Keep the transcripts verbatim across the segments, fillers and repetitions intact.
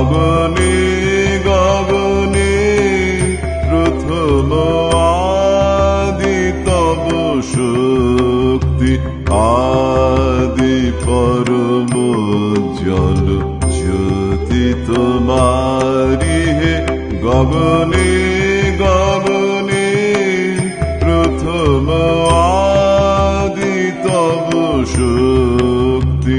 গগনে গগনে প্রথম আদি তব শক্তি, আদি পরম জল জ্যোতি তোমারি হে। গগনে গগনে প্রথম আদি তব শক্তি।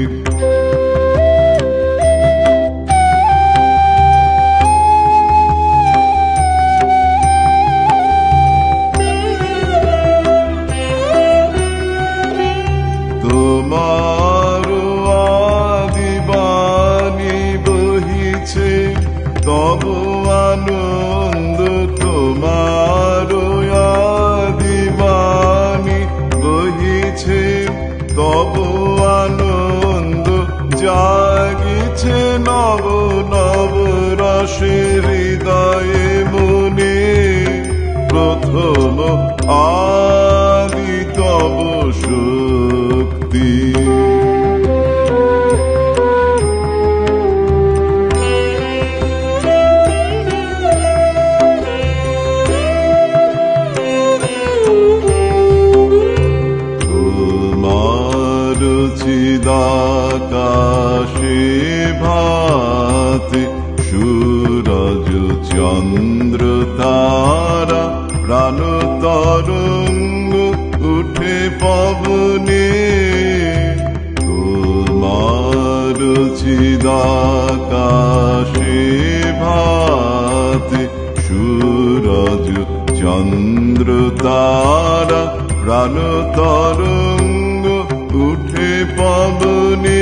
তোমার আদি বাণী বহিছে তব আনন্দ, তোমার আদি বাণী বহিছে তব আনন্দ, জাগিছে নব নব রসে হৃদয়ে মনে। প্রথম আদি তব শক্তি। তোমার চিদাকাশে ভাতি সূরজ চন্দ্র তারা, প্রাণ তরঙ্গ উঠে পবনে। তোমার চিদাকাশে ভাতি সূরজ চন্দ্র তারা, প্রাণ তরঙ্গ উঠে পবনে।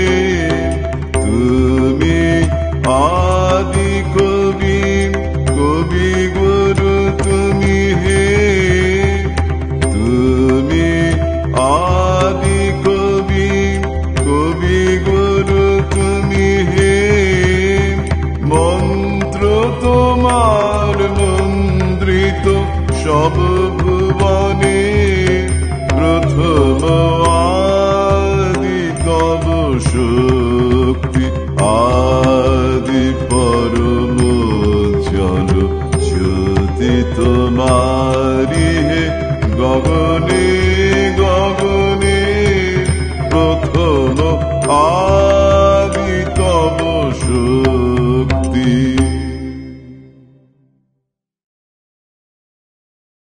তুমি আদি কবি, কবি গুরু তুমি হে। তুমি আদি কবি, কবি গুরু তুমি হে। মন্ত্র তোমার মন্ত্রিত সব ভুবনে। প্রথম আদি তব শক্তি, আদি পরম জল জ্যোতি তোমারি হে। গগনে